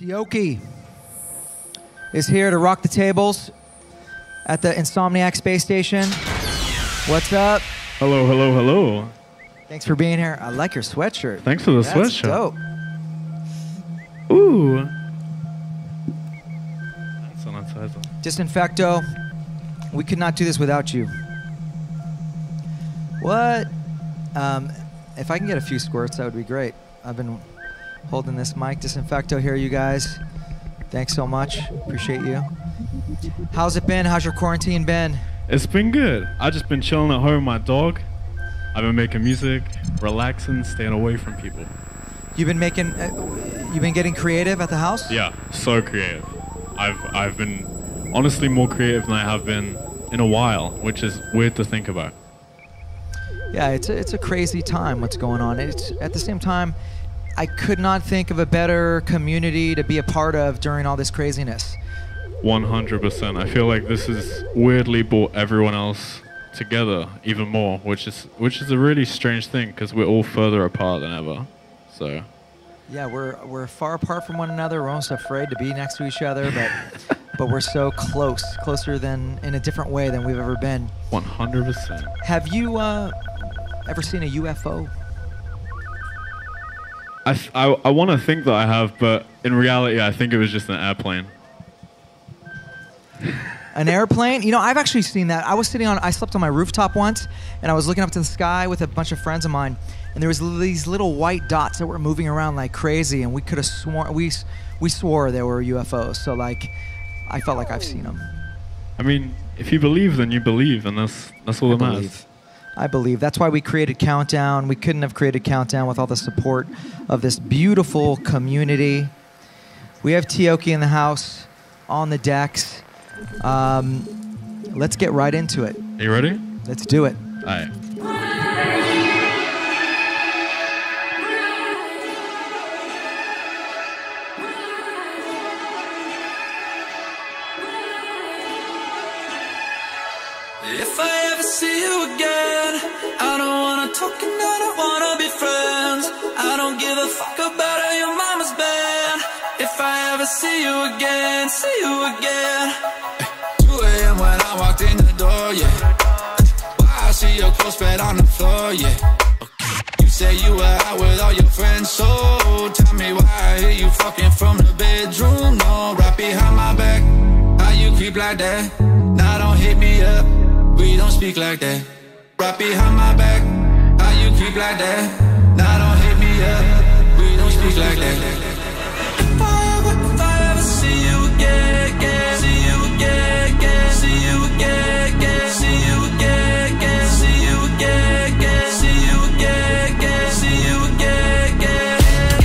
Tioki is here to rock the tables at the Insomniac Space Station. What's up? Hello, hello, hello. Thanks for being here. I like your sweatshirt. Thanks for the That's sweatshirt. dope. Ooh. Sanitizer. Disinfecto, we could not do this without you. What? If I can get a few squirts, that would be great. I've been holding this mic. Disinfecto here, you guys. Thanks so much. Appreciate you. How's it been? How's your quarantine been? It's been good. I've just been chilling at home with my dog. I've been making music, relaxing, staying away from people. You've been making, you've been getting creative at the house? Yeah, so creative. I've been honestly more creative than I have been in a while, which is weird to think about. Yeah, it's a crazy time what's going on. It's at the same time, I could not think of a better community to be a part of during all this craziness. 100%. I feel like this has weirdly brought everyone else together even more, which is a really strange thing because we're all further apart than ever. So yeah, we're far apart from one another. We're almost afraid to be next to each other, but we're so close, closer than in a different way than we've ever been. 100%. Have you ever seen a UFO? I want to think that I have, but in reality, I think it was just an airplane. An airplane? You know, I've actually seen that. I slept on my rooftop once, and I was looking up to the sky with a bunch of friends of mine, and there was these little white dots that were moving around like crazy, and we could have sworn, we swore they were UFOs. So like, I felt like I've seen them. I mean, if you believe, then you believe, and that's all that matters. I believe. That's why we created Countdown. We couldn't have created Countdown with all the support of this beautiful community. We have Tioki in the house, on the decks. Let's get right into it. Are you ready? Let's do it. All right. If I ever see you again, I don't wanna talk and I don't wanna be friends. I don't give a fuck about how your mama's been. If I ever see you again, 2 a.m. when I walked in the door, yeah. Why I see your clothes spread on the floor, yeah. You say you were out with all your friends, so tell me why I hear you fucking from the bedroom. No, right behind my back. How you creep like that? Now don't hit me up. We don't speak like that. Right behind my back. How you creep like that? Now don't hit me up. We don't speak like that. If I ever see you again, see you again, see you again, see you again, see you again, see you again, see you again.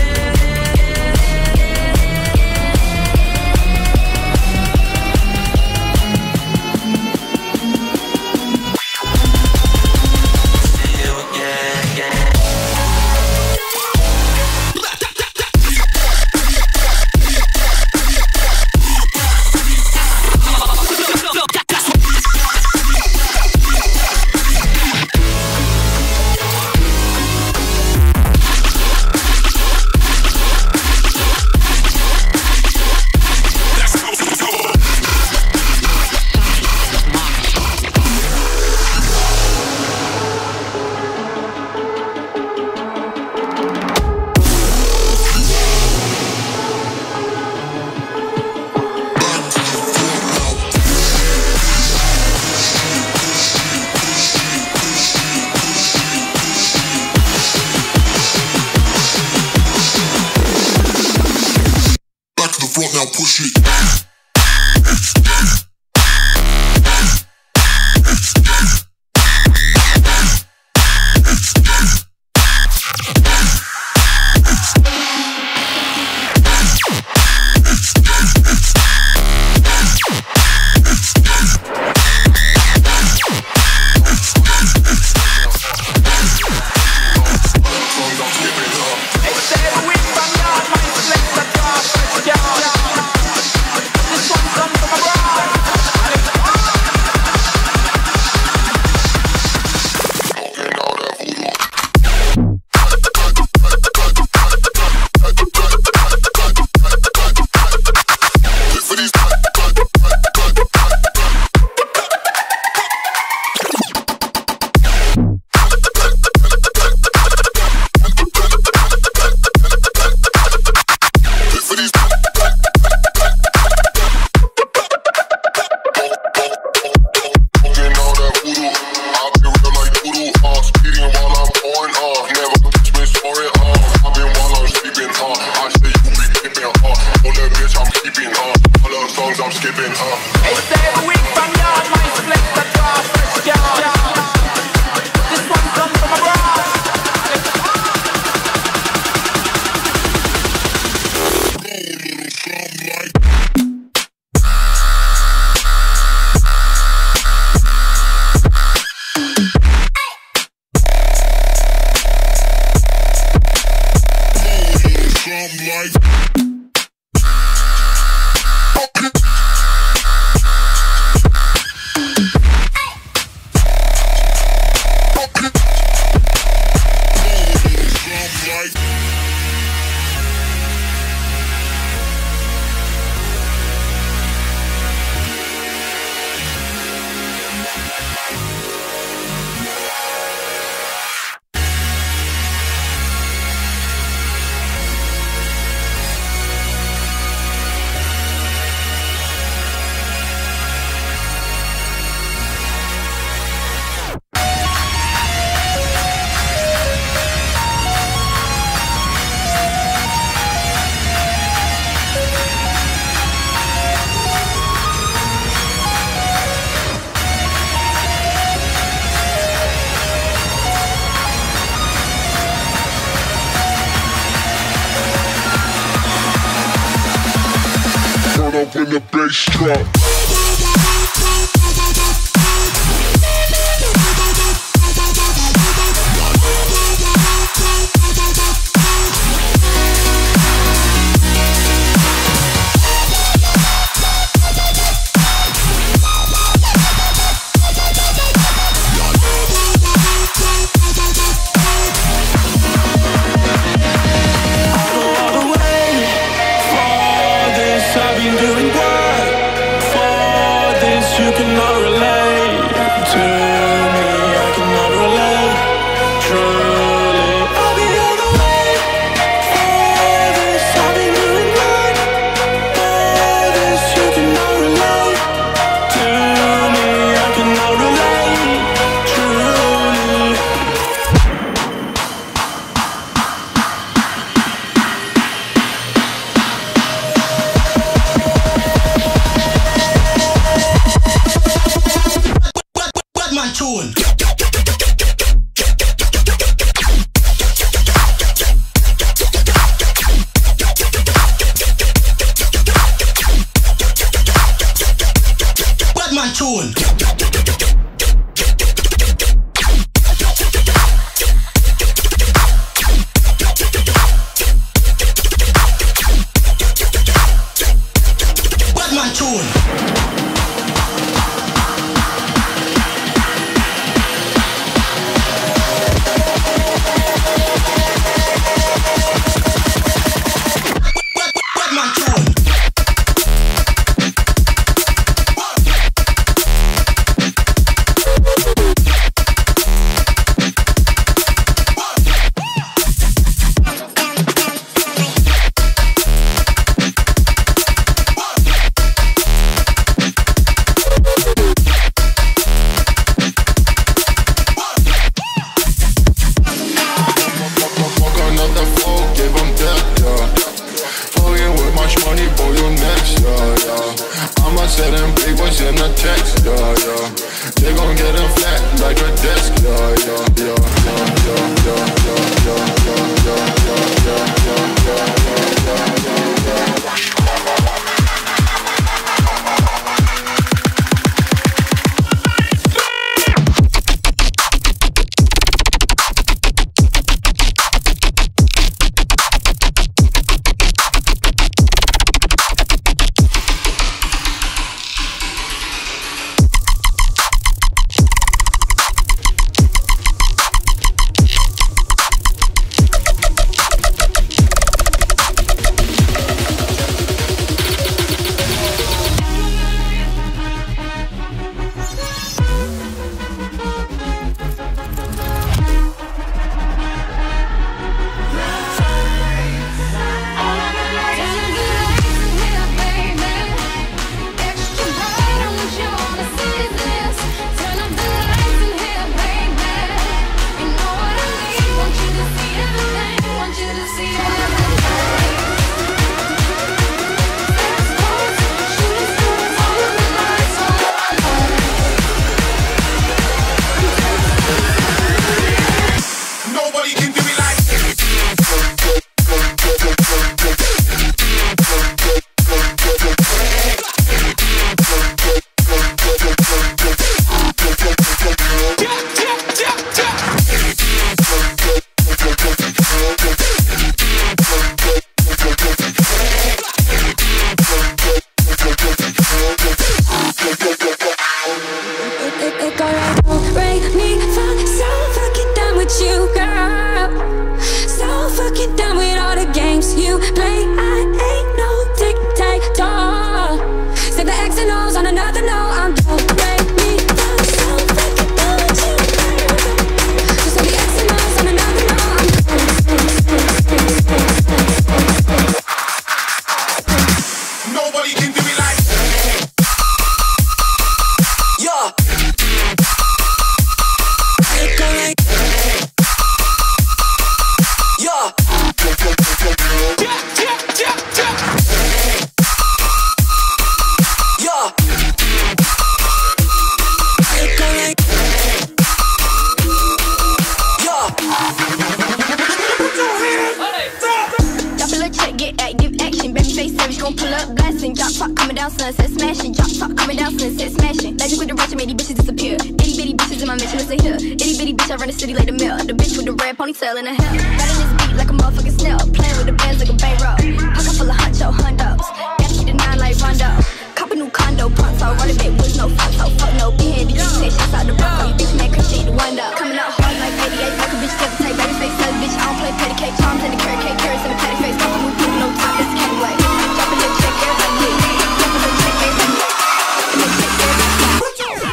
Now push it. giving up. It's every week from yard, my selector draw fresh yard. This one comes from abroad. When the bass drop. club blasting, drop top coming down, sunset smashing, drop top coming down, sunset smashing. Magic with the rush, made these bitches disappear. Itty bitty bitches in my mansion, listen here. Itty bitty bitch, I run the city like the mill. The bitch with the red ponytail in her hair. Riding this beat like a motherfucking snail, playing with the bands like a bankroll. Pocket full of huncho hundos, gotta keep the 9 like Rondo. Cop a new condo, pronto, run a bit with no pronto. Fuck no, be handy, you say shots out the Bronco. You bitch man, cause she ain't the one though. Coming out hard like 88, like a bitch never take baby face. Tell bitch I don't play petty cake, charms in the carrot cake, carrots in the patty face. Couple new people, no top, it's the candy way. Drop a little check, everybody get it. Drop a little check, everybody get it. Drop a little check, everybody get it.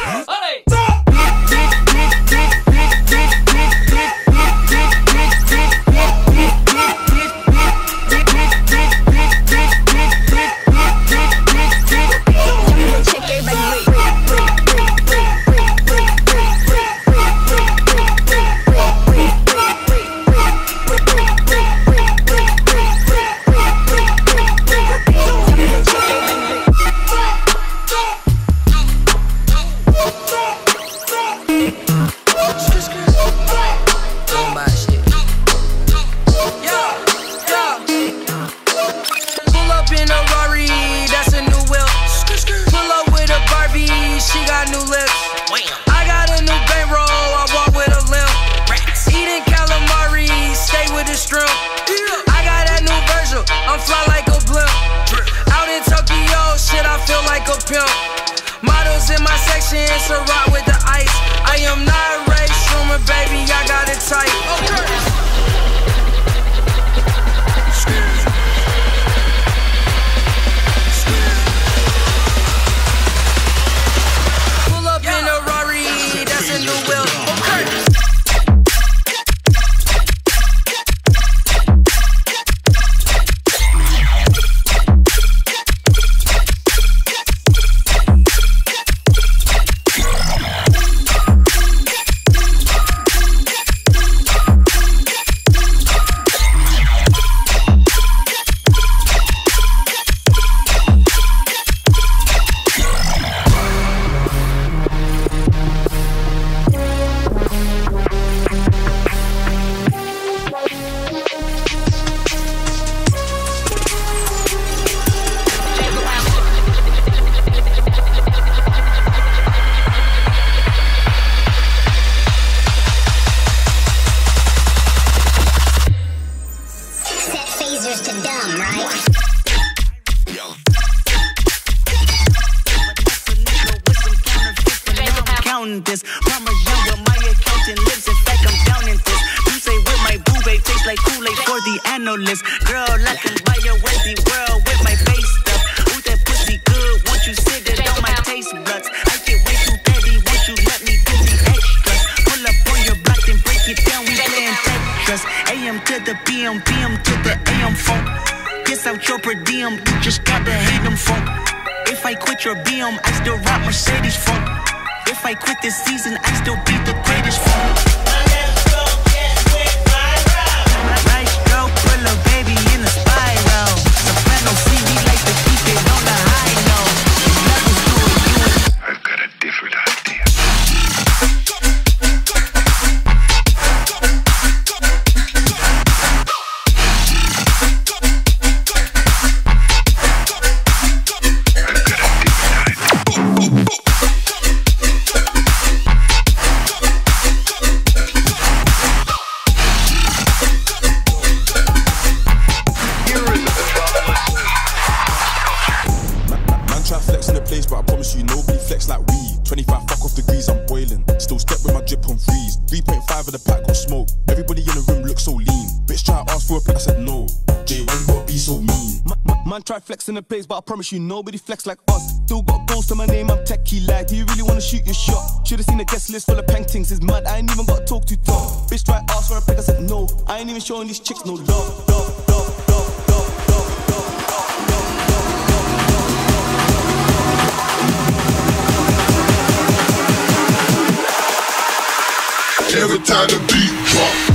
Try flexing the place, but I promise you nobody flex like us. Still got goals to my name, I'm techie like. Do you really wanna shoot your shot? Should've seen the guest list full of paintings. It's mad, I ain't even got to talk too tough. Bitch try ask for a pick, I said no. I ain't even showing these chicks no love. Every time the beat drop.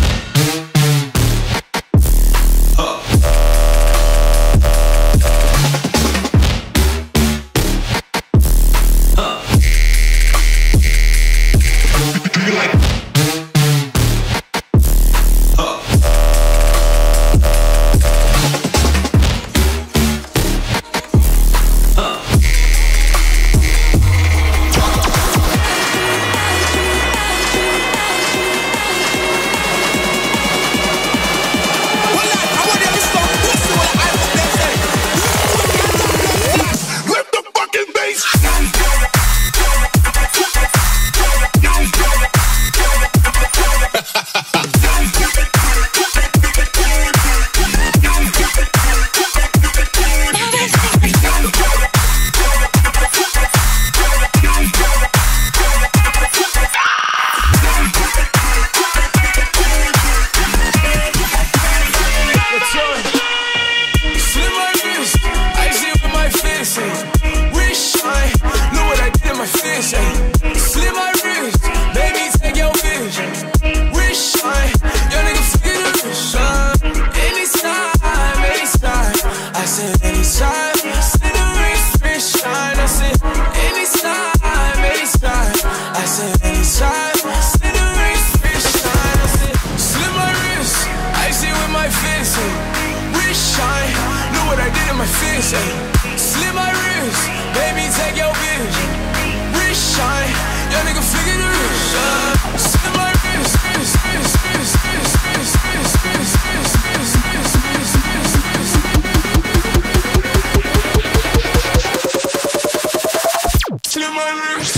Slit my wrist, baby, take your bitch. Wrist shine, young nigga figure the wrist. Slit my wrist, wrist, wrist, wrist, wrist, wrist, wrist, wrist, wrist, wrist, wrist, wrist, wrist, wrist. Slit my wrist.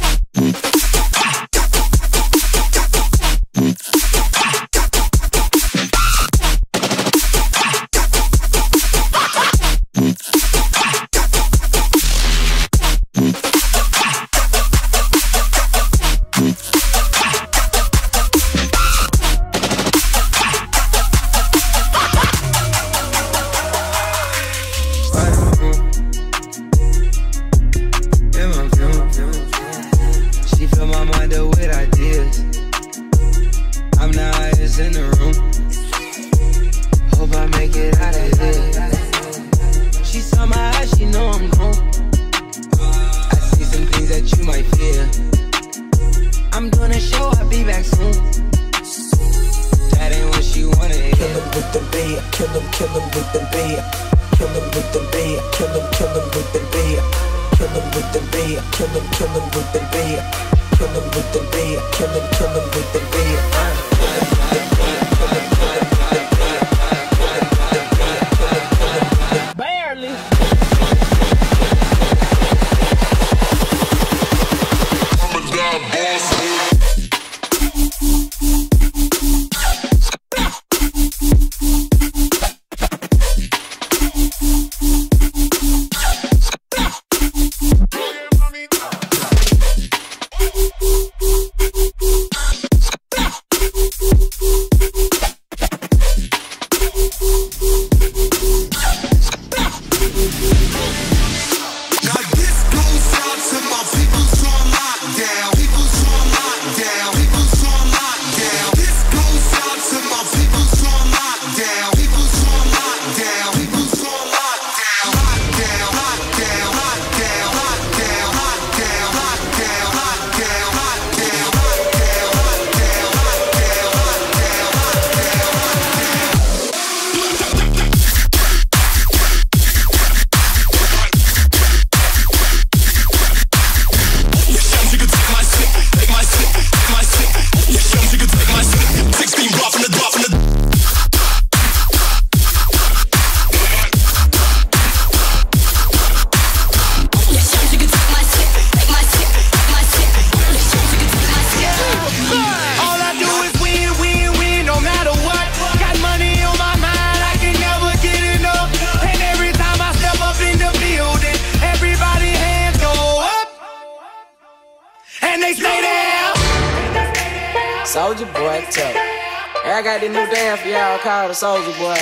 Soulja Boy, tell me. Hey, I got this new dance for y'all called the Soulja Boy.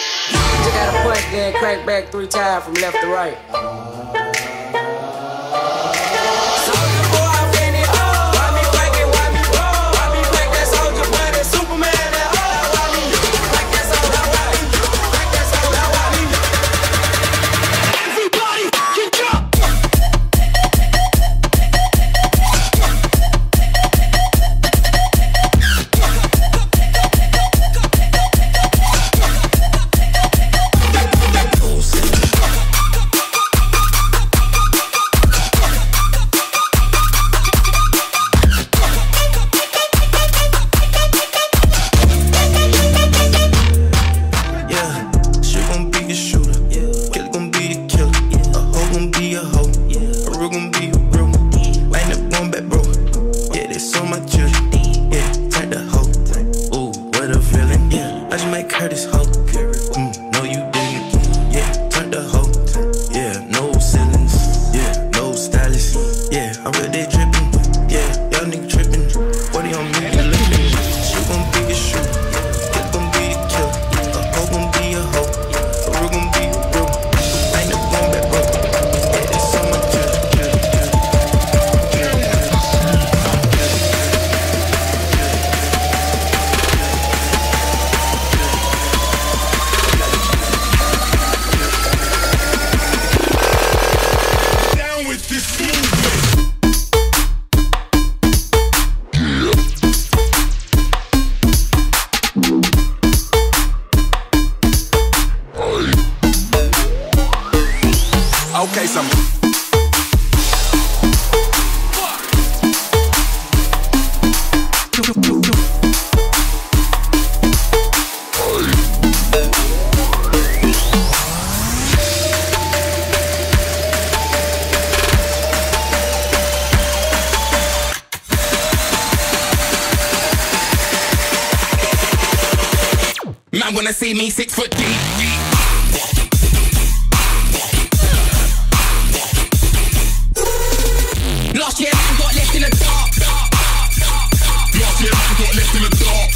You just gotta punch, then crank back 3 times from left to right. Okay, some. Man wanna see me 6 foot deep. Last year man got left in the dark. Last year man got left in the dark.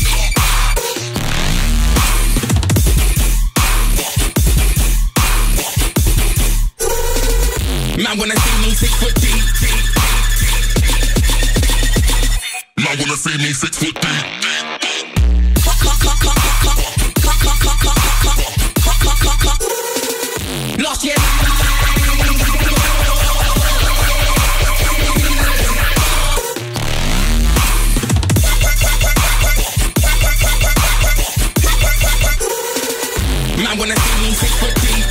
Man wanna see me 6 foot deep. Man wanna see me 6 foot deep. Last year man wanna see me 6 foot deep.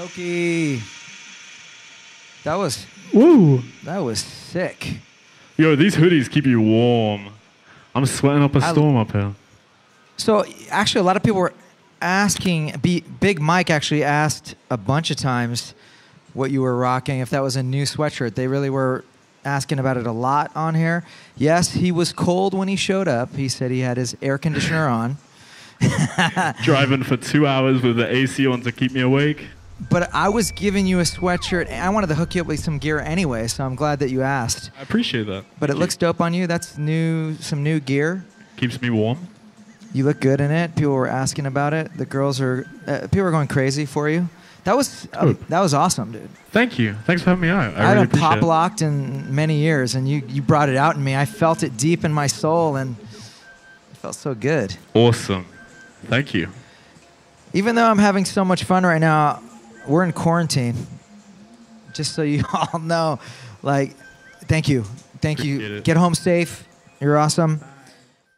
Dokie. That was Woo! sick. Yo, these hoodies keep you warm. I'm sweating up a storm up here. So actually, a lot of people were asking. Big Mike actually asked a bunch of times what you were rocking, if that was a new sweatshirt. They really were asking about it a lot on here. Yes, he was cold when he showed up. He said he had his air conditioner on. Driving for 2 hours with the AC on to keep me awake. But I was giving you a sweatshirt, and I wanted to hook you up with some gear anyway, so I'm glad that you asked. I appreciate that. But it looks dope on you. That's new, some new gear. Keeps me warm. You look good in it. People were asking about it. The girls are, people are going crazy for you. That was awesome, dude. Thank you. Thanks for having me out. I haven't pop locked in many years, and you brought it out in me. I felt it deep in my soul, and it felt so good. Awesome. Thank you. Even though I'm having so much fun right now, we're in quarantine. Just so you all know, like, thank you. Appreciate it. Get home safe. You're awesome.